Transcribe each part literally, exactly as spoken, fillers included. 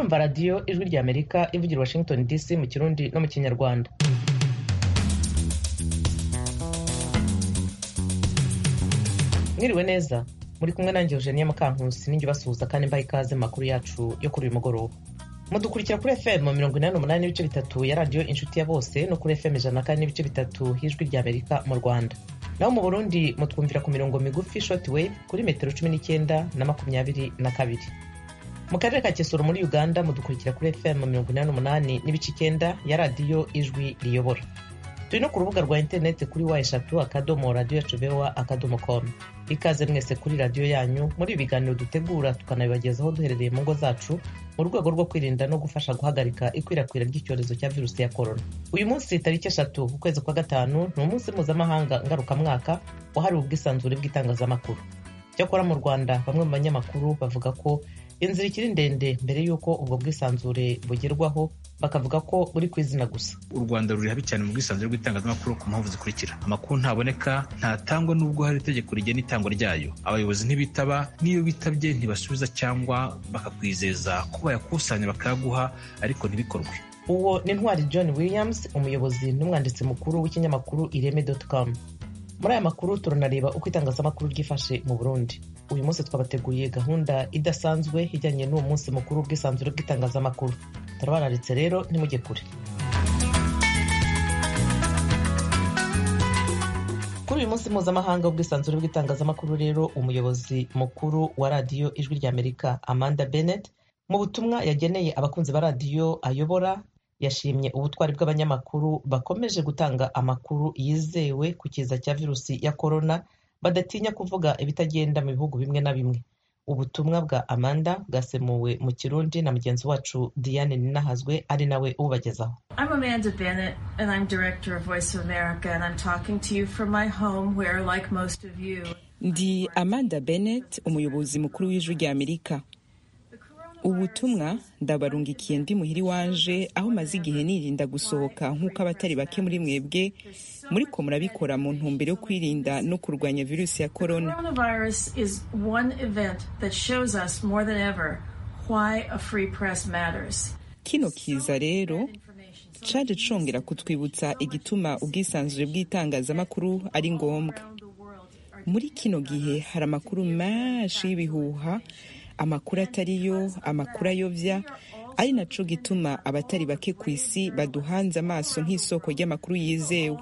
murumva radiyo ijwi rya Amerika ivugira Washington D C mu Kirundi no mu Kinyarwanda. Mwiriwe neza, muri kumwe nanjye Eugenie Mukankusi ninjye basuhuza kandi mbaye ikaze mu makuru yacu yo kuri uyu mugoroba. Mudukurikira kuri F M mirongo inani n'umunani n'ibice bitatu ya radiyo Inshuti ya Bose no kuri F M ijana na kane n'ibice bitatu y'ijwi rya Amerika mu Rwanda. Naho mu Burundi mutwumvira ku mirongo migufi shortwave kuri metero cumi n'icyenda na makumyabiri na kabiri. Mu karere ka Kisoro muri Uganda mudukurikira kuri F M mirongo inani n'umunani n'ibice icyenda ya radiyo Ijwi Riyobora. Turi no ku rubuga rwa interineti kuri wa eshatu akadomo radiyo yacu voa akadomo com. Ikaze mwese kuri radiyo yanyu muri ibiganiro dutegura tukanabibagezaho duherereye mu ngo zacu mu rwego rwo kwirinda no gufasha guhagarika ikwirakwira ry'icyorezo cya virusi ya korona. Uyu munsi tariki eshatu ukwezi kwa gatanu ni umunsi mpuzamahanga ngarukamwaka wahariwe ubwisanzure bw'itangazamakuru. Cyakora mu Rwanda bamwe mu banyamakuru bavuga ko inzira ikiri ndende mbere y'uko ubwo bwisanzure bugerwaho, bakavuga ko buri kwizina gusa. U Rwanda ruri habi cyane mu bwisanzure bw'itangazamakuru ku mpamvu zikurikira: amakuru ntaboneka, ntatangwa n'ubwo hari itegeko rigena itangwa ryayo, abayobozi ntibitaba, n'iyo bitabye ntibasubiza cyangwa bakakwizeza ko bayakusanya bakayaguha ariko ntibikorwe. Uwo ni Ntwari John Williams, umuyobozi n'umwanditsi mukuru w'ikinyamakuru ireme dot com. Muri aya makuru turanareba uko itangazamakuru ryifashe mu Burundi. Uyu munsi twabateguye gahunda idasanzwe ijyanye n'uwo munsi mukuru w'ubwisanzure bw'itangazamakuru. Turabararitse rero ntimujye kure. Kuri uyu munsi mpuzamahanga w'ubwisanzure bw'itangazamakuru rero, umuyobozi mukuru wa radiyo Ijwi rya Amerika Amanda Bennett mu butumwa yageneye abakunzi ba radiyo ayobora yashimye ubutwari bw'abanyamakuru bakomeje gutanga amakuru yizewe ku kiza cya virusi ya korona, badatinya kuvuga ibitagenda mu bihugu bimwe na bimwe. Ubutumwa bwa Amanda bwasemuwe mu Kirundi na mugenzi wacu Diane Ninahazwe ari nawe ubagezaho. I'm Amanda Bennett and I'm director of Voice of America and I'm talking to you from my home where, like most of you, Ndi Amanda Bennett, umuyobozi mukuru w'Ijwi rya Amerika. Ubutumwa ndabarungikiye ndi muhiri wanje aho maze igihe nirinda gusohoka nk'uko abatari bake muri mwebwe muri ko murabikora mu ntumbero yo kwirinda no kurwanya virusi ya corona. Coronavirus is one event that shows us more than ever why a free press matters. Kino kiza rero caje congera kutwibutsa igituma ubwisanzure bw'itangazamakuru ari ngombwa. Muri kino gihe hari amakuru menshi y'ibihuha, amakuru atariyo, amakuru ayovya, ari naco gituma abatari bake ku isi baduhanze amaso nk'isoko ry'amakuru yizewe.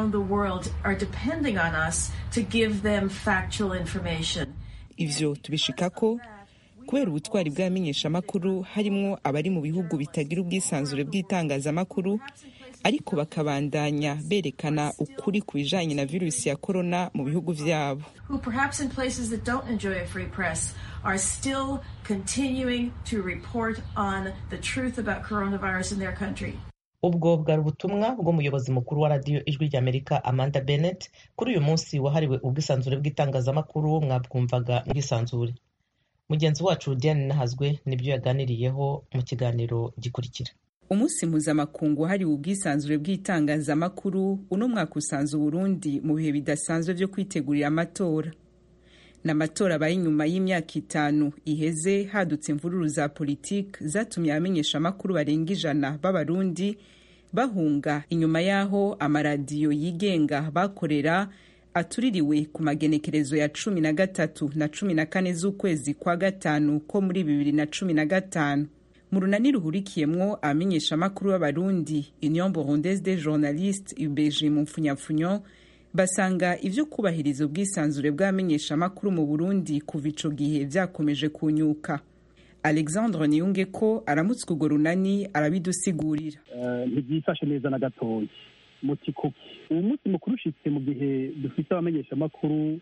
Ivyo tubishikako kubera ubutwari bw'abamenyesha amakuru harimwo abari mu bihugu bitagira ubwisanzure bw'itangazamakuru ariko bakabandanya berekana ukuri ku bijanye na virusi ya corona mu bihugu vyabo. Who perhaps in places that don't enjoy a free press are still continuing to report on the truth about coronavirus in their country. Ubwo bwari ubutumwa bw'umuyobozi mukuru wa radiyo Ijwi rya Amerika Amanda Bennett kuri uyu munsi wahariwe ubwisanzure bw'itangazamakuru. Mwabwumvaga ubwisanzure. Mugenzi wacu Diane Nahazwe nibyo yaganiriyeho mu kiganiro gikurikira. Umunsi mpuzamakungu hariwe ubwisanzure bw'itangazamakuru uno mwaka usanze Burundi mu bihe bidasanzwe byo kwitegurira amatora. N'amatora abaye nyuma y'imyaka itanu iheze hadutse imvururu za politiki zatumye abamenyesha amakuru barenga ijana b'Abarundi bahunga, inyuma yaho amaradiyo yigenga bakorera atuririwe ku magenekerezo ya cumi na gatatu na cumi na kane z'ukwezi kwa gatanu ko muri bibiri na cumi na gatanu. Mu runani ruhurikiyemwo abamenyesha amakuru b'Abarundi Union Burundaise des Journalistes U B J mu mfunyapfunyo basanga ivyo kubahiriza ubwisanzure bw'abamenyesha amakuru mu Burundi kuva ico gihe vyakomeje kunyuka. Alexandre Niyungeko aramutswe urwo runani arabidusigurira. Ntibyifashe neza na gatoya muti kuki uwo munsi mukuru ushitse mu gihe dufite abamenyesha amakuru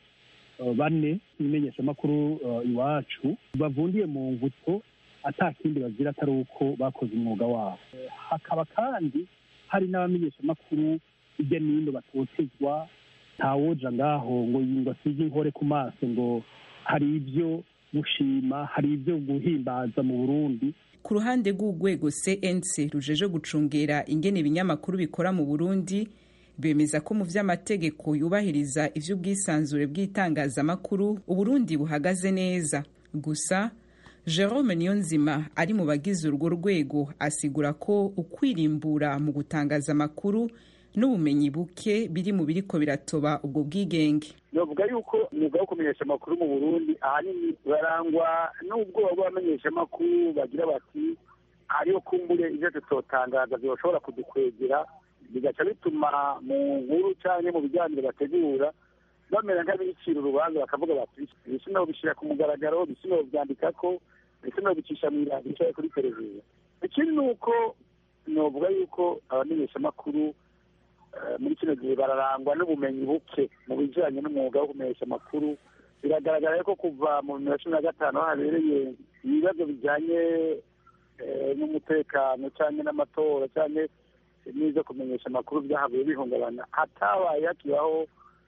bane ibimenyesha amakuru iwacu bavundiye mu mvuto atakindi bazira atari uko bakoze umwuga wabo. Hakaba kandi hari n'abamenyesha amakuru ijya nino batotezwa, ntawoja ngaho ngo yingo asige inkore ku maso ngo hari ivyo gushima, hari ivyo guhimbaza mu Burundi. Ku ruhande rw'urwego C N C rujeje gucungera ingene ibinyamakuru bikora mu Burundi, bemeza ko mu vy'amategeko yubahiriza ivy'ubwisanzure bw'itangazamakuru Uburundi buhagaze neza. Gusa Jerome Niyonzima ari mu bagize urwo rwego asigura ko ukwirimbura mu gutangaza amakuru n'ubumenyi buke biri mu biriko biratoba ubwo bwigenge. Novuga yuko umwuga wo kumenyesha amakuru mu Burundi ahanini barangwa n'ubwoba bw'abamenyesha amakuru bagira bati ariyo kumbure ivyo tutotangaza byoshobora kudukwegera, bigaca bituma mu nkuru canke mu biganiro bategura bamera nk'abicira urubanza bakavuga bati ibisino bishira ku mugaragaro, ibisino byandikako, ibisino bicisha mu iradiyo kuri televiziyo. Ikindi ni uko novuga yuko abamenyesha amakuru muri kino gihe bararangwa n'ubumenyi buke mu bijanye n'umwuga wo kumenyesha amakuru. Biragaragara ko kuva mu bibiri na cumi na gatanu habereye ibibazo bijanye n'umutekano cyane n'amatora cyane n'izo kumenyesha amakuru byahabuye bihungabana, hatabaye hakibaho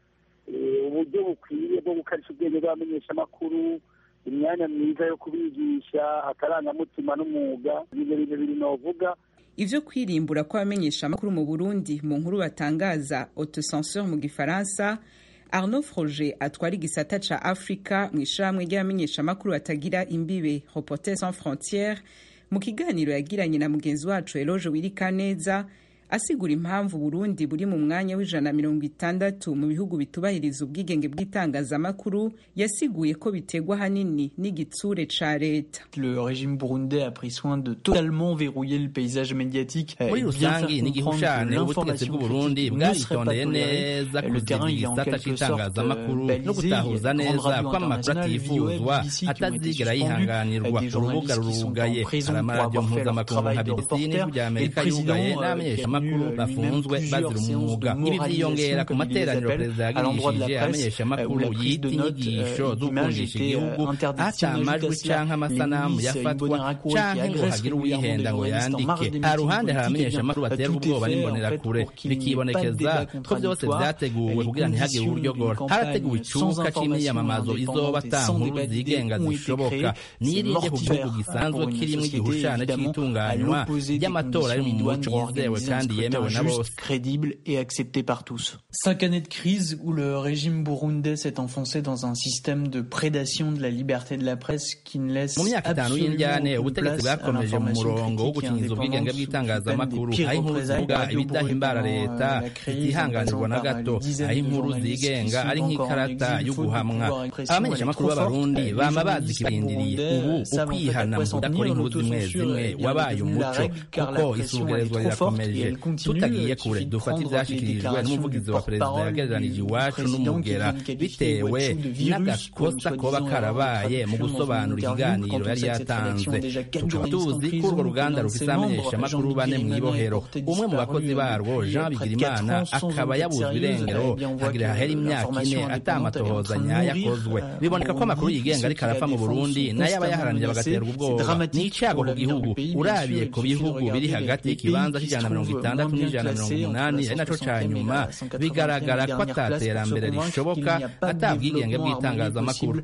uburyo bukwiye bwo gukarisha ubwenge bw'abamenyesha amakuru, imyanya myiza yo kubigisha, akarangamutima n'umwuga. Ibyo bintu biri novuga. Ivyo kwirimbura kw'abamenyesha amakuru mu Burundi mu nkuru batangaza autocensure mu Gifaransa, Arnaud Froger atwara igisata ca Afrika mu ishamwe ry'abamenyesha amakuru batagira imbibe Reporters sans frontières, mu kiganiro yagiranye na mugenzi wacu Eloge Wirikaneza asigura impamvu Burundi buri mu mwanya w'ijana mirongo itandatu mu bihugu bitubahiriza ubwigenge bw'itangazamakuru, yasiguye ko bitegwa hanini n'igitsure ca leta. Le régime burundais a pris soin de totalement verrouiller le paysage médiatique. Muri rusangi n'igihushane ubutegetsi bw'u Burundi bwaritondeye neza kuzigira igisata c'itangazamakuru no gutahuza neza ko amakuru atifuzwa atazigera yihanganirwa. Urubuga rurugaye, hari amaradiyo mpuzamakungu nka B B C n'ijwi rya Amerika yugaye n'abamenyesha amakuru bafunzwe bazira umwuga. Ibi vyiyongera ku materaniro perezida yagirishije abamenyesha amakuru yita inyigisho z'ukundisha igihugu, ata amajwi canke amasanamu yafatwa canke ngo hagire uwihenda ngo yandike. Ha ruhande hari abamenyesha amakuru baterwa ubwoba n'imbonerakure, bikibonekeza ko vyose vyateguwe kugira ntihagire uburyogora. Harateguwe icuka c'imyiyamamazo izoba ata nkuru zigenga zishoboka, nirinde ku gihugu gisanzwe kirimwo igihushane c'itunganywa ry'amatora ari mu muco wizewe kandi yemewe na bose, crédible et accepté par tous. Cinq années de crise où le régime burundais s'est enfoncé dans un système de prédation de la liberté de la presse qui ne laisse absolument ubutegetsi bwakomeje mu murongo wo gukingiza ubwigenge bw'itangazamakuru, aho inkuru zivuga ibidahimbara leta zitihanganirwa na gato, aho inkuru zigenga ari nk'ikarata yo guhamwa. Abamenyesha amakuru b'abarundi bama bazi ikibindiriye ubu ukwihana mu kudakora inkuru zimwe zimwe wabaye umuco, kuko isugerezwa rirakomeje. Tutagiye kure dufata ivyashikirijwe n'umuvugizi wa perezida yagereranije iwacu n'umugera bitewe n'agakosa koba karabaye mu gusobanura ikiganiro yari yatanze. Tukaba tuzi ko urwo ruganda rufise abamenyesha amakuru bane mw'ibohero. Umwe mu bakozi barwo Jean Bigirimana akaba yabuzwe irengero hagira hahera imyaka ine ata amatohoza nyayo akozwe. Biboneka ko amakuru yigenga ariko arapfa mu Burundi nayo abayaharanira bagaterwa ubwoba. Ni icago ku gihugu urabiye ku bihugu biri hagati y'ikibanza c'ijana mirongo itandatu n'ijana mirongo umunani ari naco ca nyuma, bigaragara ko ataterambere rishoboka atabwigenge bw'itangazamakuru.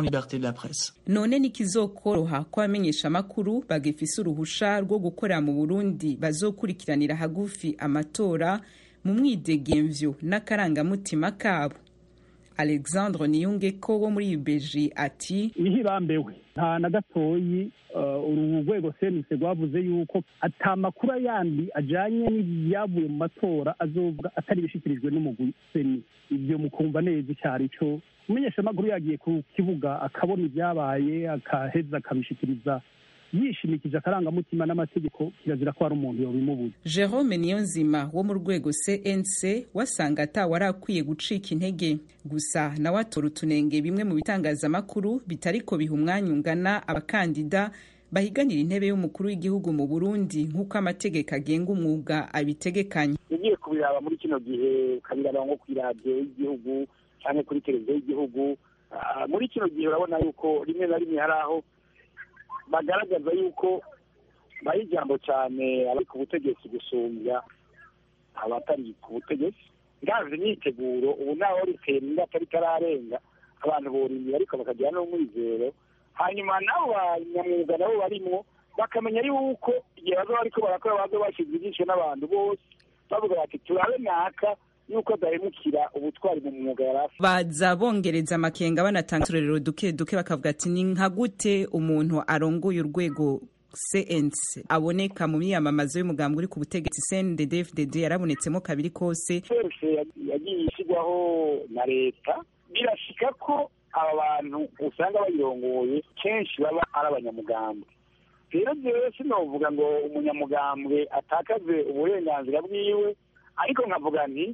None nikizokoroha ko abamenyesha amakuru bagifise uruhusha rwo gukorera mu Burundi bazokurikiranira hagufi amatora mu mwidegemvyo n'akarangamutima kabo? Alexandre Niyungeko wo muri U B J ati nihibambewe nta na gatoyi uru rwego senise rwavuze yuko ata makuru yandi ajanye n'ibyavuye mu matora azovuga atari bishikirijwe n'umugwi seni. Ibyo mukumva neza icyari cyo umenyesha amakuru yagiye ku kibuga akabona ibyabaye akaheza akabishikiriza yishimikije akarangamutima n'amategeko, kirazira ko ari umuntu yobimubuza. Jerome Niyonzima wo mu rwego C N C wasanga atawe arakwiye gucika intege, gusa nawe atora utunenge bimwe mu bitangazamakuru bitariko biha umwanya ungana abakandida bahiganira intebe y'umukuru w'igihugu mu Burundi nk'uko amategeko agenga umwuga abitegekanya. Ugiye kubiraba muri kino gihe ukabiraba nko ku iradiyo y'igihugu cyangwa kuri televiziyo y'igihugu, muri kino gihe urabona yuko rimwe na rimwe hari aho bagaragaza yuko baha ijambo cyane abari ku butegetsi gusumbya abatari ku butegetsi. Ngaje imyiteguro ubu naho ritera inda atari kararenga abantu borindira ariko bakagira n'umwizero, hanyuma nabo banyamwuga nabo barimo bakamenya yuko igihe bazoba bariko barakora bazo bashize ibyinshi n'abantu bose bavuga bati turabe naka yuko adahemukira ubutwari mu mwuga yari afite. Baza bongereza amakenga banatanga uturerero duke duke bakavuga ati ni nka gute umuntu arongoye urwego C N C aboneka mu myamamazo y'umugambwe uri ku butegetsi C N D D F D D yarabonetsemo kabiri kose. Yagiye ishyirwaho na leta, birashika ko aba bantu usanga bayirongoye kenshi baba ari abanyamugambwe. Rero jewe sinovuga ngo umunyamugambwe atakaze uburenganzira bwiwe, ariko nkavuga nti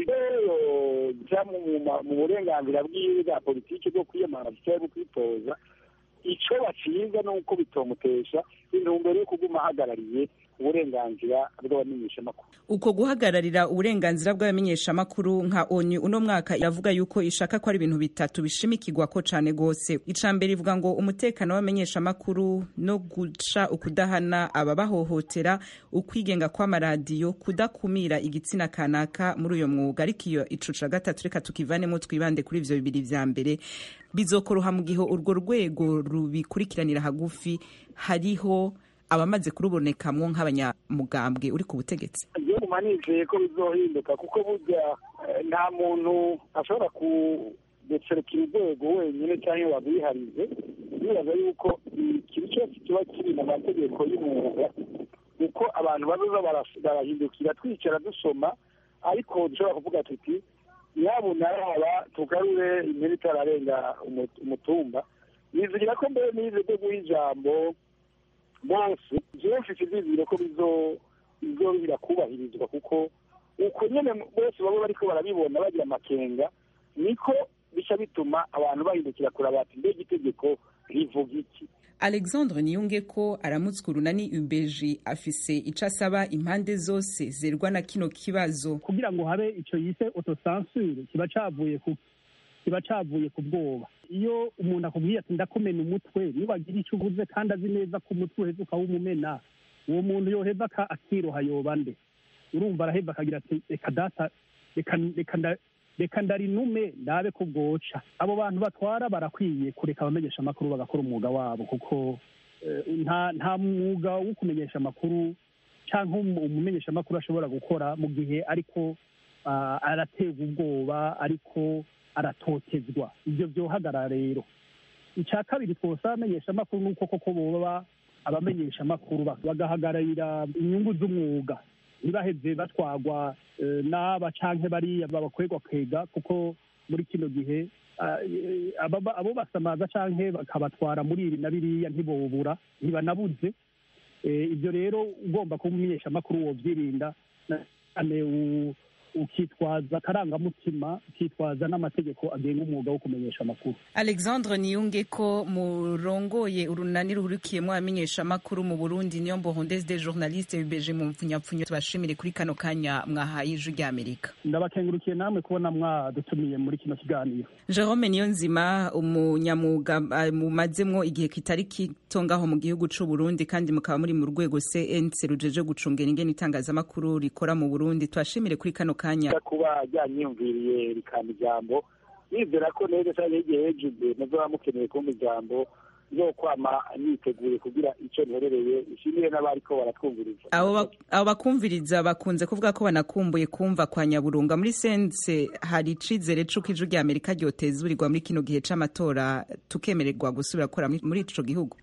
ibyo bya mu burenganzira bwiwe bwa politiki bwo kwiyamamaza cyangwa kwitoza, icyo baciza ni uko bitomutesha intumbero yo kuguma ahagarariye uburenganzira bw'abamenyeshamakuru. Uko guhagararira uburenganzira bw'abamenyeshamakuru nka ONU uno mwaka iravuga yuko ishaka ko ari ibintu bitatu bishimikirwa ko cane gose. Icambere ivuga ngo umutekano w'abamenyeshamakuru no guca ukudahana ababahohotera, ukwigenga kw'amaradiyo, kudakumira igitsina kanaka muri uyo mwuga. Ariko iyo icuca gatatu reka tukivanemo twibande kuri ivyo bibiri vya mbere, bizokoroha mu gihe urwo rwego rubikurikiranira hagufi hariho abamaze kurubonekamwo nk'abanyamugambwe uri ku butegetsi. Iyo mumanije ko bizohinduka, kuko burya nta muntu ashobora kudecerukira urwego wenyine cyangwa wabwiharize. Bibaza yuko ikintu cyose kiba kiri mu mategeko y'umwuga, kuko abantu bazoza barahindukira twicara dusoma, ariko dushobora kuvuga tuti nyabuna yaba tugarure impera itararenga umutumba. Nizigira ko mbere nize byo guha ijambo bose jewe mfite ivyizigiro ko bizobira kubahirizwa, kuko uko nyene bose baba bariko barabibona bagira amakenga, niko bica bituma abantu bahindukira kuraba ati mbega itegeko rivuga iki. Alexandre Niyungeko aramutswa urunani U B J afise ico asaba impande zose zerwa na kino kibazo kugira ngo habe ico yise autocensure kiba cavuye ku kiba cavuye ku bwoba. Iyo umuntu akubwiye ati ndakumena umutwe, nibagira icyo uvuze kandi azi neza ko umutwe uheze ukawumumena, uwo muntu yoheza akiroha yoba nde? Urumva araheva akagira ati reka data reka ndarinume ndabe ko bwoca. Abo bantu batwara barakwiye kureka abamenyesha amakuru bagakora umwuga wabo, kuko nta nta mwuga wo kumenyesha amakuru cyangwa umumenyesha amakuru ashobora gukora mu gihe ariko araterwa ubwoba, ariko aratotezwa. Ibyo byohagarara rero. Icya kabiri twose abamenyesha amakuru nuko koko boba abamenyesha amakuru bagahagararira inyungu z'umwuga, ntibaheze batwagwa n'aba canke bariya babakwegwa kwega, kuko muri kino gihe abo basamaza canke bakabatwara muri ibi na biriya ntibobura, ntibanabuze. Ibyo rero ugomba kumenyesha amakuru wovyirinda, ukitwaza akarangamutima, ukitwaza n'amategeko agenga umwuga wo kumenyesha amakuru. Alexandre Niyungeko murongoye urunani ruhurikiyemo abamenyesha amakuru mu Burundi, niyo Burundaise des journalistes U B J mu mpfunyapfunyo. Tubashimire kuri kano kanya mwahaye ijwi ry'Amerika. Ndabakengurukiye namwe kubona mwadutumiye muri kino kiganiro. Jerome Niyonzima, umunyamwuga mumazemwo igihe kitari kito ngaho mu gihugu c'u Burundi, kandi mukaba muri mu rwego C N C rujeje gucungera ingene itangazamakuru rikora mu Burundi. Twashimire kuri kano kanya kuba ryanyumviriye rikamba ijambo. Nizera ko neza cyane igihe hejuru nazo bamukeneye kumva ijambo zo kwama niteguye kugira icyo nterereye. Ishimire n'abariko baratwumviriza. Abo abo bakumviriza bakunze kuvuga ko banakumbuye kumva kwa Nyaburunga. Muri sense hari icizere c'uko ijwi rya Amerika ryotezurirwa muri kino gihe c'amatora tukemererwa gusubira gukora muri ico gihugu.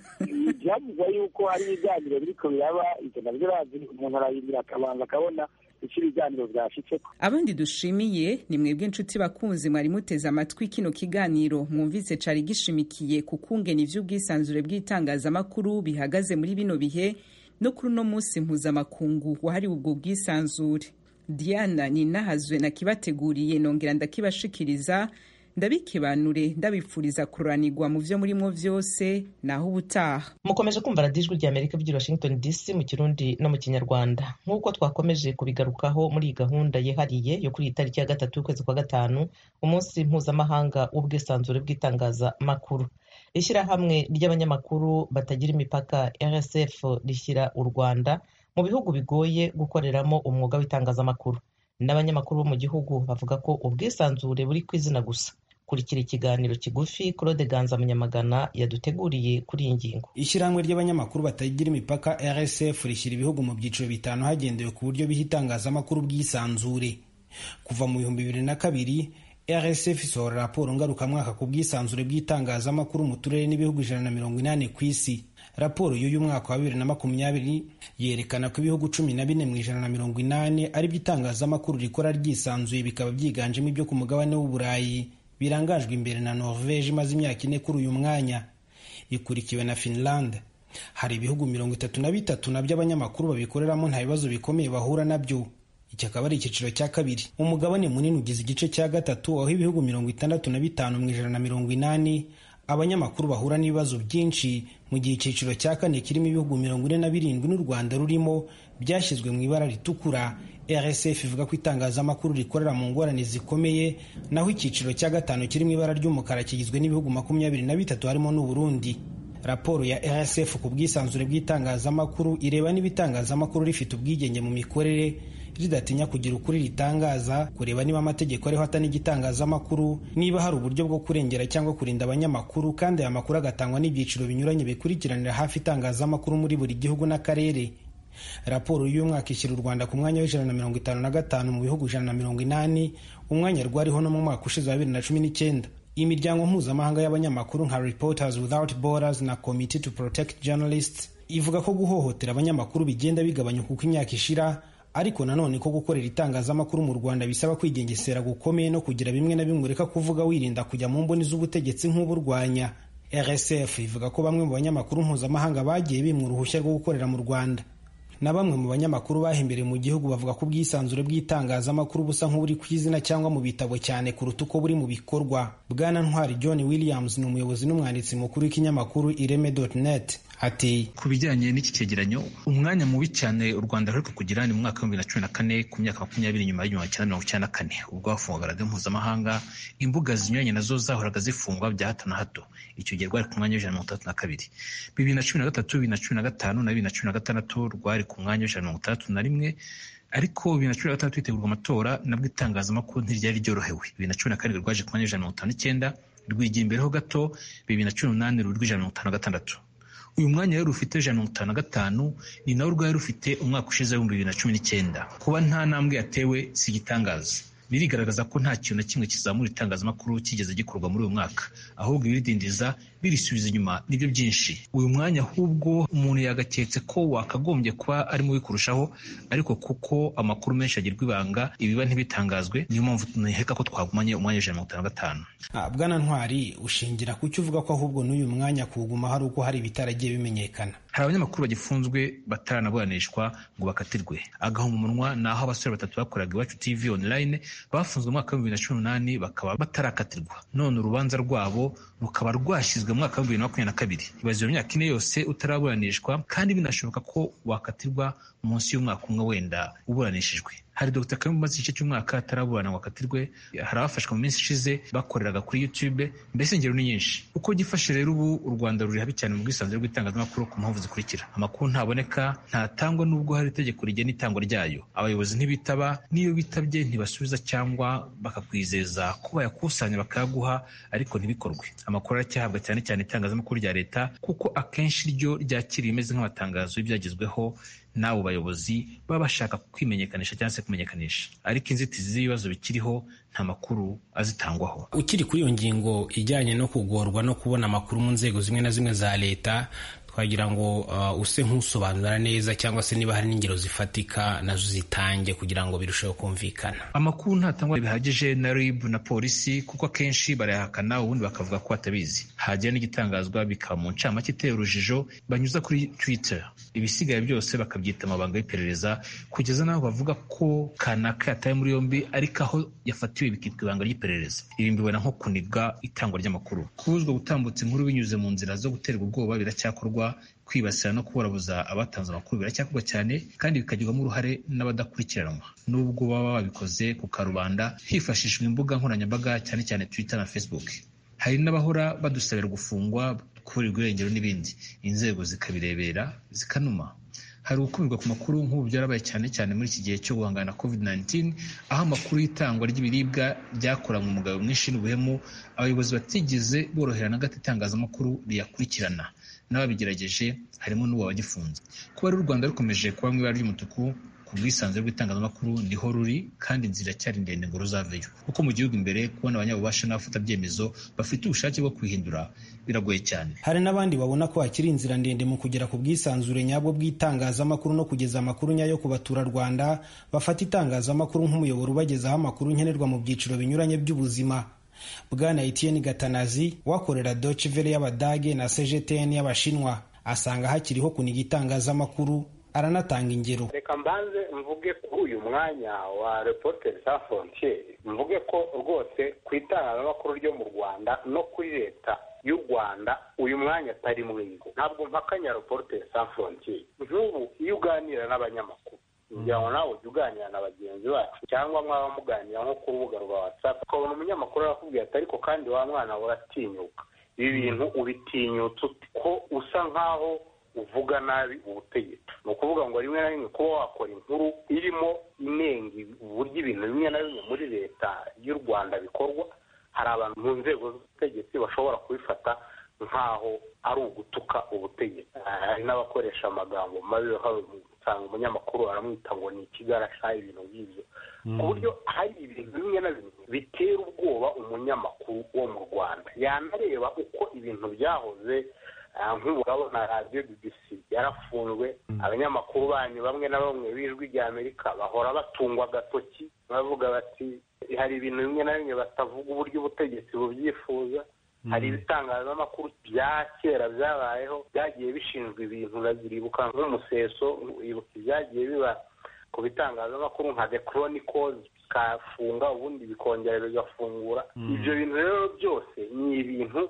Byavugwa yuko hari ibiganiro biriko biraba, ivyo navyo umuntu arayindira akabanza akabona ikibiganiro byashitseko. Abandi dushimiye ni mwebwe inshuti bakunzi mwari muteze amatwi kino kiganiro, mwumvise cari gishimikiye kukungena ivy'ubwisanzure bw'itangazamakuru bihagaze muri bino bihe no kuri uno munsi mpuzamakungu wahariwe ubwo bwisanzure. Diana Ninahazwe nakibateguriye nongera ndakibashikiriza. Ndabikibanure ndabipfuriza kuranirwa mu vyo murimwo vyose, naho ubutaha. Mukomeje kumva radiyo ijwi ry'Amerika by'i Washington D C mu Kirundi no mu Kinyarwanda. Nk'uko twakomeje kubigarukaho muri iyi gahunda yihariye yo kuri itariki ya gatatu y'ukwezi kwa gatanu, umunsi mpuzamahanga w'ubwisanzure bw'itangazamakuru. Ishyirahamwe ry'abanyamakuru batagira imipaka R S F rishyira u Rwanda mu bihugu bigoye gukoreramo umwuga w'itangazamakuru. N'abanyamakuru bo mu gihugu bavuga ko ubwisanzure buri kwizina gusa. Kurikira ikiganiro kigufi Claude Ganza Munyamagana yaduteguriye kuri iyi ngingo. Ishyirahamwe ry'abanyamakuru batagira imipaka R S F rishyira ibihugu mu byiciro bitanu hagendewe ku buryo biha itangazamakuru bw'isanzure. kuva mu bihumbi bibiri na kabiri R S F isohora raporo ngarukamwaka ku bwisanzure bw'itangazamakuru mu turere n'ibihugu ijana na mirongo inani ku isi. Raporo y'uyu mwaka wa bibiri na makumyabiri yerekana ko ibihugu cumi na bine mu ijana na mirongo inani ari byo itangazamakuru rikora ryisanzuye, bikaba byiganjemo ibyo ku mugabane w'Uburayi, birangajwe imbere na Norvege imaze imyaka ine kuri uyu mwanya, ikurikiwe na Finland. Hari ibihugu mirongo itatu na bitatu nabyo abanyamakuru babikoreramo nta bibazo bikomeye bahura nabyo. Iki akaba ari icyiciro cya kabiri. Umugabane munini ugize igice cya gatatu, aho ibihugu mirongo itandatu na bitanu mu ijana na mirongo inani abanyamakuru bahura n'ibibazo byinshi, mu gihe icyiciro cya kane kirimo ibihugu mirongo ine na birindwi n'u Rwanda rurimo byashyizwe mu ibara ritukura. R S F ivuga ko itangazamakuru rikorera mu ngorane zikomeye, naho icyiciro cya gatanu kirimo ibara ry'umukara kigizwe n'ibihugu makumyabiri na bitatu harimo n'u Burundi. Raporo ya R S F ku bwisanzure bw'itangazamakuru ireba niba itangazamakuru rifite ubwigenge mu mikorere, ridatinya kugira ukuri ritangaza, kureba niba amategeko ariho atana igitangazamakuru, niba hari uburyo bwo kurengera cyangwa kurinda abanyamakuru, kandi aya makuru agatangwa n'ibyiciro binyuranye bikurikiranira hafi itangazamakuru muri buri gihugu n'akarere. Raporo y'uyu mwaka ishyira u Rwanda ku mwanya w'ijana na mirongo itanu na gatanu mu bihugu ijana na mirongo inani, umwanya rwariho no mu mwaka ushize wa bibiri na cumi n'icyenda. Imiryango mpuzamahanga y'abanyamakuru nka Reporters Without Borders na Committee to Protect Journalists ivuga ko guhohotera abanyamakuru bigenda bigabanyuka uko imyaka ishira, ariko nanone ko gukorera itangazamakuru mu Rwanda bisaba kwigengesera gukomeye no kugira bimwe na bimwe ureka kuvuga wirinda kujya mu mboni z'ubutegetsi nk'uburwanya. R S F ivuga ko bamwe mu banyamakuru mpuzamahanga bagiye bimwa uruhushya rwo gukorera mu Rwanda, na bamwe mu banyamakuru bahembereye mu gihugu bavuga ko ubwisanzure bw'itangazamakuru busa nk'uburi ku izina cyangwa mu bitabo cyane kuruta uko buri mu bikorwa. Bwana Ntwari John Williams ni umuyobozi n'umwanditsi mukuru w'ikinyamakuru ireme dot net. Ati ku bijyanye n'iki cyegeranyo, umwanya mubi cyane u Rwanda ruheruka kugira ni mu mwaka wa bibiri na cumi na kane ku myaka makumyabiri nyuma y'igihumbi kimwe mirongo icyenda na kane, ubwo hafungwaga radiyo mpuzamahanga, imbuga zinyuranye nazo zahoraga zifungwa bya hato na hato. Icyo gihe rwari ku mwanya w'ijana na mirongo itandatu na kabiri. Bibiri na cumi na gatatu, bibiri na cumi na gatanu na bibiri na cumi na gatandatu rwari ku mwanya w'ijana na mirongo itandatu na rimwe, ariko bibiri na cumi na gatandatu hitegurwa amatora nabwo itangazamakuru ntiryari ryorohewe. Bibiri na cumi na karindwi rwaje ku mwanya w'ijana na mirongo itanu n'icyenda, rwigira imbereho gato bibiri na cumi n'umunani ruri rw'ijana na mirongo itanu na gatandatu. Uyu mwanya rero rufite ijana na mirongo itanu na gatanu ni nawo rwari rufite umwaka ushize w'ibihumbi bibiri na cumi n'icyenda. Kuba nta ntambwe yatewe si igitangaza, birigaragaza ko nta kintu na kimwe kizamura itangazamakuru kigeze gikorwa muri uyu mwaka, ahubwo ibiridindiza birisubiza inyuma nibyo byinshi. Uyu mwanya ahubwo umuntu yagaketse ko wakagombye kuba ari mubi kurushaho, ariko kuko amakuru menshi agirwa ibanga ibiba ntibitangazwe, niyo mpamvu tunaheka ko twagumanye umwanya w'ijana na mirongo itanu na gatanu. Bwana Ntwari, ushingira ku cyo uvuga ko ahubwo n'uyu mwanya kuwuguma hari uko hari ibitaragiye bimenyekana? Hari abanyamakuru bagifunzwe bataranaburanishwa ngo bakatirwe. Agahomamunwa ni aho abasore batatu bakoraga Iwacu T V online bafunzwe mu mwaka wa bibiri na cumi n'umunani bakaba batarakatirwa, none urubanza rwabo rukaba rwashyizwe mu mwaka wa bibiri na makumyabiri na kabiri. Ibaze iyo myaka ine yose utaraburanishwa, kandi binashoboka ko wakatirwa munsi y'umwaka umwe wenda uburanishijwe. Hari Dr Kayumba umaze igice cy'umwaka ataraburana ngo akatirwe, hari abafashwe mu minsi ishize bakoreraga kuri YouTube, mbese ingero ni nyinshi. Uko gifashe rero ubu u Rwanda ruri habi cyane mu bwisanzure bw'itangazamakuru ku mpamvu zikurikira: amakuru ntaboneka, ntatangwa n'ubwo hari itegeko rigena itangwa ryayo, abayobozi ntibitaba, n'iyo bitabye ntibasubiza cyangwa bakakwizeza ko bayakusanya bakayaguha ariko ntibikorwe. Amakuru aracyahabwa cyane cyane itangazamakuru rya leta, kuko akenshi ryo ryakira ibimeze nk'amatangazo y'ibyagezweho n'abo bayobozi baba bashaka kwimenyekanisha cyangwa se kumenyekanisha, ariko inzitizi z'ibibazo bikiriho nta makuru azitangwaho. Ukiri kuri iyo ngingo ijyanye no kugorwa no kubona amakuru mu nzego zimwe na zimwe za leta, twagira ngo uh, use nk'usobanura neza cyangwa se niba hari n'ingero zifatika nazo zitange kugira ngo birusheho kumvikana. Amakuru ntatangwa bihagije na R I B na polisi, kuko akenshi barayahakana ubundi bakavuga ko atabizi. Hagira n'igitangazwa bikaba mu ncamake iteye urujijo banyuza kuri Twitter, ibisigaye byose bakabyita amabanga y'iperereza, kugeza n'aho bavuga ko kanaka yataye muri yombi ariko aho yafatiwe bikitwa ibanga ry'iperereza. Ibi mbibona nko kuniga itangwa ry'amakuru. Kubuzwa gutambutsa inkuru binyuze mu nzira zo guterwa ubwoba biracyakorwa, kwibasira no kuburabuza abatanze amakuru biracyakorwa cyane, kandi bikagirwamo uruhare n'abadakurikiranwa nubwo baba babikoze ku karubanda hifashishwa imbuga nkoranyambaga cyane cyane Twitter na Facebook. Hari n'abahora badusabira gufungwa, kuburirwa irengero n'ibindi, inzego zikabirebera zikanuma. Hari ukumirwa ku makuru nk'ubu byarabaye cyane cyane muri iki gihe cyo guhangana na covid nineteen, aho amakuru y'itangwa ry'ibiribwa byakoranywe umugabo mwinshi n'ubuhemu, abayobozi batigeze borohera na gato itangazamakuru riyakurikirana. N'ababigerageje harimo n'uwo wagifunze. Kuba ari u Rwanda rukomeje kuba mu ibara ry'umutuku ubwisanzure bw'itangazamakuru niho ruri kandi inzira cyari ndende ngo ruzaveyo kuko mu gihugu imbere kubona abanyabubasha n'abafata byemezo bafite ubushake bwo kwihindura biragoye cyane. Hari n'abandi babona ko hakiri inzira ndende mu kugera ku bwisanzure nyabwo bw'itangazamakuru no kugeza amakuru nyayo ku baturarwanda bafata itangazamakuru nk'umuyoboro ubagezaho amakuru nkenerwa mu byiciro binyuranye by'ubuzima. Bwana Etienne Gatanazi wakorera Deutsche Welle y'Abadage na C G T N y'Abashinwa asanga hakiriho kuniga itangazamakuru, aranatanga ingero. Reka mbanze mvuge kuri uyu mwanya wa Reporters Sans Frontières, mvuge ko rwose ku itangazamakuru ryo mu Rwanda no kuri leta y'u Rwanda uyu mwanya atari mwiza. Ntabwo mpakanya Reporters Sans Frontières. Nk'ubu iyo uganira n'abanyamakuru kugira ngo nawe ujye uganira na bagenzi bacu cyangwa mwaba muganira nko ku rubuga rwa WhatsApp ukabona umunyamakuru arakubwira ati ariko kandi wa mwana uratinyuka ibi bintu ubitinyutse ko usa nkaho uvuga nabi ubutegetsi. Ni ukuvuga ngo rimwe na rimwe kuba wakora inkuru irimo inenga uburyo ibintu bimwe na bimwe muri leta y'u Rwanda bikorwa, hari abantu mu nzego z'ubutegetsi bashobora kubifata nkaho ari ugutuka ubutegetsi. Hari n'abakoresha amagambo mabi usanga umunyamakuru aramwita ngo ni ikigarasha ibintu nk'ibyo, ku buryo hari ibintu bimwe na bimwe bitera ubwoba umunyamakuru wo mu Rwanda. Yanareba uko ibintu byahoze, nk'ubu urabona radiyo B B C yarafunzwe, abanyamakuru banyu bamwe na bamwe b'ijwi rya Amerika bahora batungwa agatoki bavuga bati hari ibintu bimwe na bimwe batavuga uburyo ubutegetsi bubyifuza. Hari ibitangazamakuru bya kera byabayeho byagiye bishinzwe ibintu urazibuka nk'umuseso, ibuka ibyagiye biba ku bitangazamakuru nka The Chronicles kafunga ubundi bikongera bigafungura. Ibyo bintu rero byose ni ibintu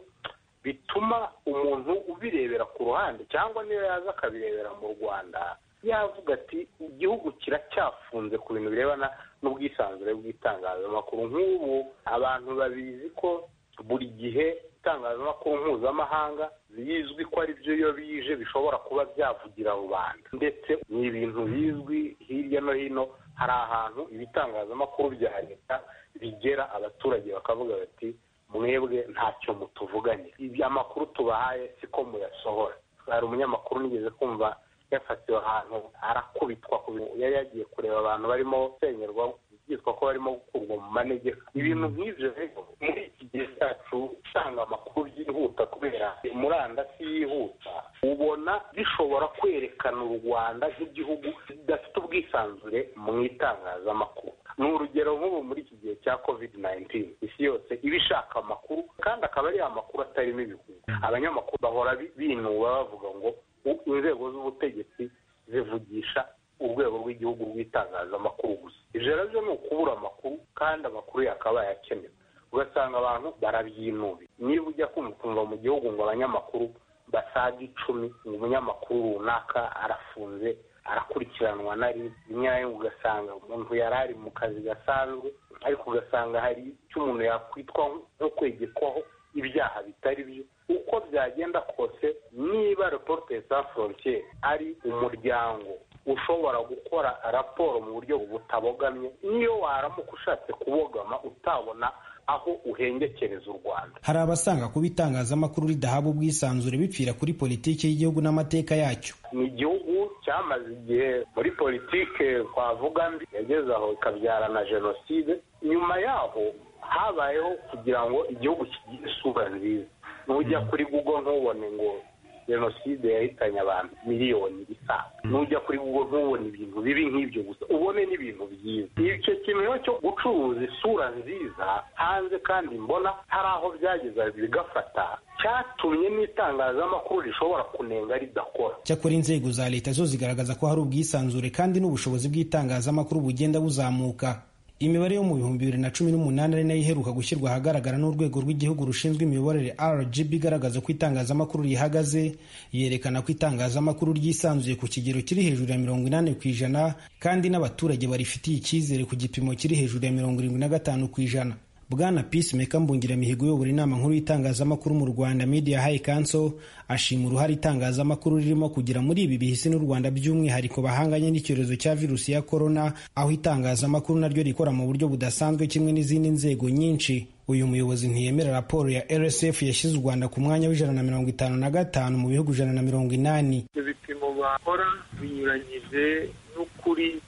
bituma umuntu ubirebera ku ruhande cyangwa niyo yaza akabirebera mu Rwanda yavuga ati igihugu kiracyafunze ku bintu birebana n'ubwisanzure bw'itangazamakuru. Nk'ubu abantu babizi ko buri gihe itangazamakuru mpuzamahanga bizwi ko ari byo iyo bije bishobora kuba byavugira rubanda, ndetse ni ibintu bizwi hirya no hino. Hari ahantu ibitangazamakuru bya leta bigera abaturage bakavuga bati mwebwe ntacyo mutuvuganye, ibyo amakuru tubahaye siko muyasohora. Hari umunyamakuru nigeze kumva yafatiwe ahantu arakubitwa ku bintu yari yagiye kureba abantu barimo gusenyerwa, byitwa ko barimo gukurwa mu manegeka. Ibintu nk'ibyo rero muri iki gihe cyacu usanga amakuru byihuta kubera murandasi yihuta, ubona bishobora kwerekana u Rwanda nk'igihugu kidafite ubwisanzure mu itangazamakuru. Ni urugero nk'ubu muri iki gihe cya covid nineteen isi yose iba ishaka amakuru kandi akaba ari amakuru atarimo ibihugu. Abanyamakuru bahora binuba bavuga ngo inzego z'ubutegetsi zivugisha urwego rw'igihugu rw'itangazamakuru gusa. Ivyo rero ni ukubura amakuru kandi amakuru yakabaye akenewe, ugasanga abantu barabyinubi. Niba ujya kumva mu gihugu ngo abanyamakuru basaga icumi ngo umunyamakuru runaka arafunze arakurikiranwa na rimwe na rimwe, ugasanga umuntu yari ari mu kazi gasanzwe ariko ugasanga hari icyo umuntu yakwitwa nko kwegekwaho ibyaha bitari byo. Uko byagenda kose, niba Reporters Sans Frontières ari umuryango ushobora gukora raporo mu buryo butabogamye, niyo waramuka ushatse kubogama utabona aho uhengekereza u Rwanda. Hari abasanga kuba itangazamakuru ridahabwa ubwisanzure bipfira kuri politiki y'igihugu n'amateka yacyo. Ni igihugu cyamaze igihe muri politike twavuga mbi yageze aho ikabyara na jenoside. Nyuma yaho habayeho kugira ngo igihugu kigire isura nziza. Nujya kuri Google ntubone ngo jenoside yahitanye abantu miliyoni isaga, nujya kuri Google ntubone ibintu bibi nk'ibyo gusa, ubone n'ibintu byiza. Icyo kintu cyo gucuruza isura nziza hanze kandi mbona hari aho byageza bigafata, cyatumye n'itangazamakuru rishobora kunenga ridakora. Cyakora inzego za leta zo zigaragaza ko hari ubwisanzure kandi n'ubushobozi bw'itangazamakuru bugenda buzamuka. Imibare yo mu bihumbi bibiri na cumi n'umunani ari nayo iheruka gushyirwa ahagaragara n'urwego rw'igihugu rushinzwe imiyoborere R G B igaragaza ko itangazamakuru rihagaze, yerekana ko itangazamakuru ryisanzuye ku kigero kiri hejuru ya mirongo inani ku ijana kandi n'abaturage barifitiye icyizere ku gipimo kiri hejuru ya mirongo irindwi na gatanu ku ijana. Bwana Peacemaker Mbungiramihigo uyobora inama nkuru y'itangazamakuru mu Rwanda Media High Council ashima uruhare itangazamakuru ririmo kugira muri ibi bihisi n'u Rwanda by'umwihariko bahanganye n'icyorezo cya virusi ya corona, aho itangazamakuru naryo rikora mu buryo budasanzwe kimwe n'izindi nzego nyinshi. Uyu muyobozi ntiyemera raporo ya R S F yashyize u Rwanda ku mwanya w'ijana na mirongo itanu na gatanu mu bihugu ijana na mirongo inani. Ibipimo bakora binyuranyije n'ukuri mu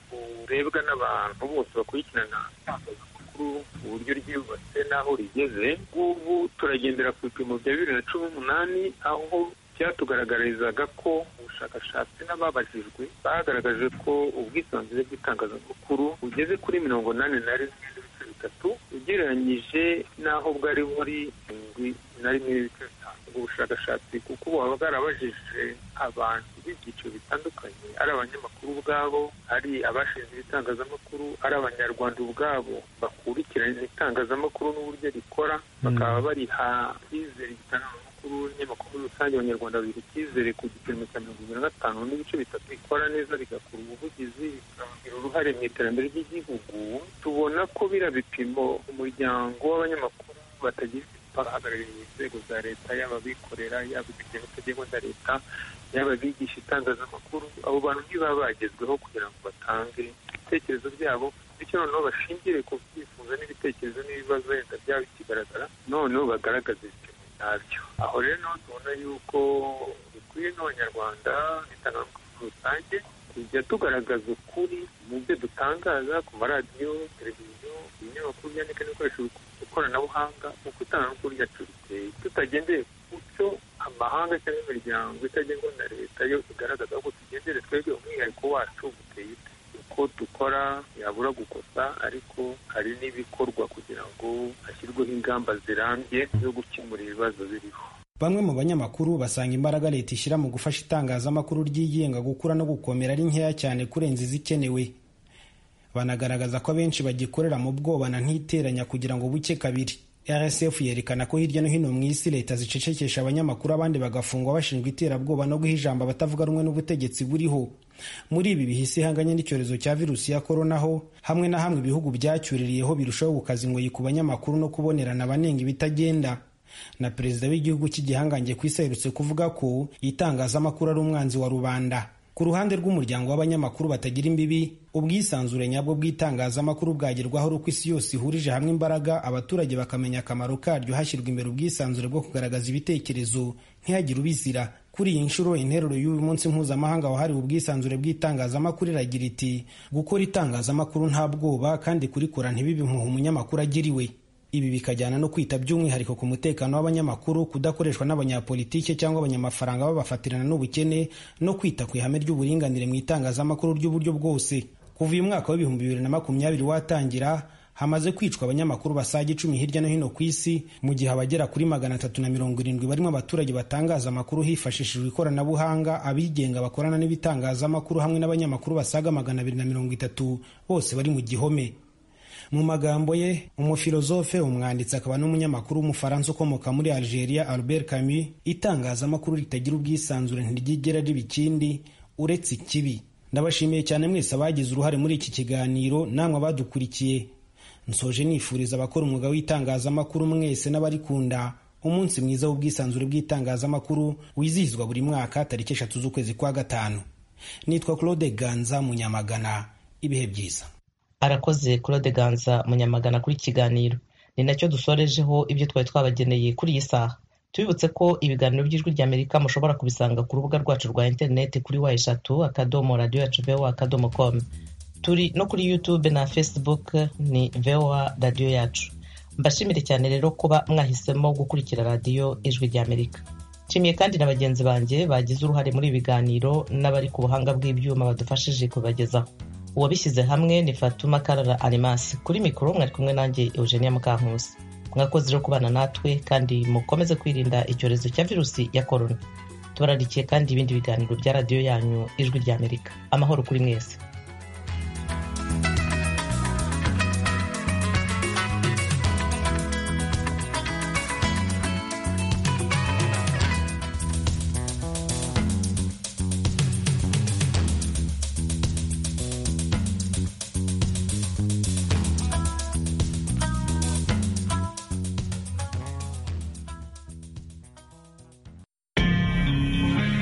urebwa n'abantu bose bakurikirana itangazamakuru uburyo ryubatse n'aho rigeze. Ubu turagendera ku bipimo bya bibiri na cumi n'umunani aho byatugaragarizaga ko ubushakashatsi n'ababajijwe bagaragaje ko ubwisanzure bw'itangazamakuru bugeze kuri mirongo inani na rimwe n'ibice bitatu ugereranyije n'aho bwari buri indwi na rimwe n'ibice bitanu. ubwo bushakashatsi kuko baba bwarabajije abantu b'ibyiciro bitandukanye, ari abanyamakuru ubwabo, ari abashinzwe ibitangazamakuru, ari abanyarwanda ubwabo bakurikirana itangazamakuru n'uburyo rikora, bakaba bariha icyizere itangazamakuru n'amakuru rusange. Abanyarwanda bagira icyizere ku gipimo cya mirongo irindwi na gatanu n'ibice bitatu rikora neza, rigakora ubuvugizi, bikagira uruhare mu iterambere ry'igihugu. Tubona ko biriya bipimo umuryango w'abanyamakuru batagira bahagarariye inzego za leta, yaba abikorera, yaba ibigega bitegekwa na leta, yaba abigisha itangazamakuru, abo bantu ntibaba bagezweho kugira ngo batange ibitekerezo byabo, bityo noneho bashingire ku byifuzo n'ibitekerezo n'ibibazo wenda byaba bikigaragara, noneho bagaragaza ibipimo byabyo. Aho rero niho tubona yuko bikwiye n'abanyarwanda n'itangazamakuru rusange kujya tugaragaza ukuri mu byo dutangaza ku maradiyo, televiziyo, ibinyamakuru byandika n'ibikoresho ikoranabuhanga, uko itangazamakuru ryacu riteye, tutagendeye ku cyo amahanga cyangwa imiryango itagengwa na leta yo igaragaza, ahubwo tugendere twebwe umwihariko wacu uteye ute. Uko dukora yabura gukosa, ariko hari n'ibikorwa kugira ngo hashyirweho ingamba zirambye zo gukemura ibibazo biriho. Bamwe mu banyamakuru basanga imbaraga leta ishyira mu gufasha itangazamakuru ryigenga gukura no gukomera ari nkeya cyane kurenza izikenewe. Banagaragaza ko abenshi bagikorera mu bwobana ntiteranya kugira ngo buke kabiri. R S F yerekana ko hirya no hino mu isi leta zicecekesha abanyamakuru, abandi bagafungwa bashinjwa iterabwoba no guha ijambo abatavuga rumwe n'ubutegetsi buriho. Muri ibi bihise ihanganye n'icyorezo cya virusi ya korona ho hamwe na hamwe ibihugu byacyuririyeho birushaho gukaza ingoyi ku banyamakuru no kubonerana abanenga ibitagenda. Na perezida w'igihugu cy'igihangange ku isi aherutse kuvuga ko itangazamakuru ari umwanzi wa rubanda. Ku ruhande rw'umuryango w'abanyamakuru batagira imbibi, ubwisanzure nyabwo bw'itangazamakuru bwagerwaho uko isi yose ihurije hamwe imbaraga, abaturage bakamenya akamaro karyo, hashyirwa imbere ubwisanzure bwo kugaragaza ibitekerezo ntihagire ubizira. Kuri iyi nshuro interuro y'uyu munsi mpuzamahanga wahariwe ubwisanzure bw'itangazamakuru iragira iti gukora itangazamakuru nta bwoba, kandi kurikora ntibibe impuhwe umunyamakuru agiriwe. Ibi bikajyana no kwita by'umwihariko ku mutekano w'abanyamakuru, kudakoreshwa n'abanyapolitike cyangwa abanyamafaranga babafatirana n'ubukene, no kwita ku ihame ry'uburinganire mu itangazamakuru ry'uburyo bwose. Kuva uyu mwaka w'ibihumbi bibiri na makumyabiri watangira, hamaze kwicwa abanyamakuru basaga icumi hirya no hino ku isi, mu gihe abagera kuri magana atatu na mirongo irindwi barimo abaturage batangaza amakuru hifashishijwe ikoranabuhanga, abigenga bakorana n'ibitangazamakuru hamwe n'abanyamakuru basaga magana abiri na mirongo itatu, bose bari mu gihome. Mu magambo ye, umufilozofe, umwanditsi akaba n'umunyamakuru w'umufaransa ukomoka muri Algeria, Albert Camus, itangazamakuru ritagira ubwisanzure ntiryigera riba ikindi uretse ikibi. Ndabashimiye cyane mwese abagize uruhare muri iki kiganiro, namwe abadukurikiye. Nsoje nifuriza abakora umwuga w'itangazamakuru mwese n'abarikunda umunsi mwiza w'ubwisanzure bw'itangazamakuru wizihizwa buri mwaka tariki eshatu z'ukwezi kwa gatanu. Nitwa Claude Ganza Munyamagana. Ibihe byiza. Arakoze Claude Ganza Munyamagana kuri kiganiro. Ni nacyo dusorejeho ibyo twari twabageneye kuri iyi saha. Tubibutse ko ibiganiro by'Ijwi ry'Amerika mushobora kubisanga ku rubuga rwacu rwa interineti kuri wa eshatu akadomo radio yacu voa akadomo com. Turi no kuri YouTube na Facebook ni voa radio yacu. Mbashimire cyane rero kuba mwahisemo gukurikira radio Ijwi ry'Amerika. Nshimiye kandi na bagenzi banjye bagize uruhare muri ibiganiro n'abari ku buhanga bw'ibyuma badufashije kubagezaho. Uwabishyize hamwe ni Fatuma Karara Alimasi. Kuri mikoro mwari kumwe nanjye Eugenia Mukankusi. Mwakoze rero kubana natwe kandi mukomeze kwirinda icyorezo cya virusi ya korona. Tubararikiye kandi ibindi biganiro bya radio yanyu Ijwi ry'Amerika. Amahoro kuri mwese.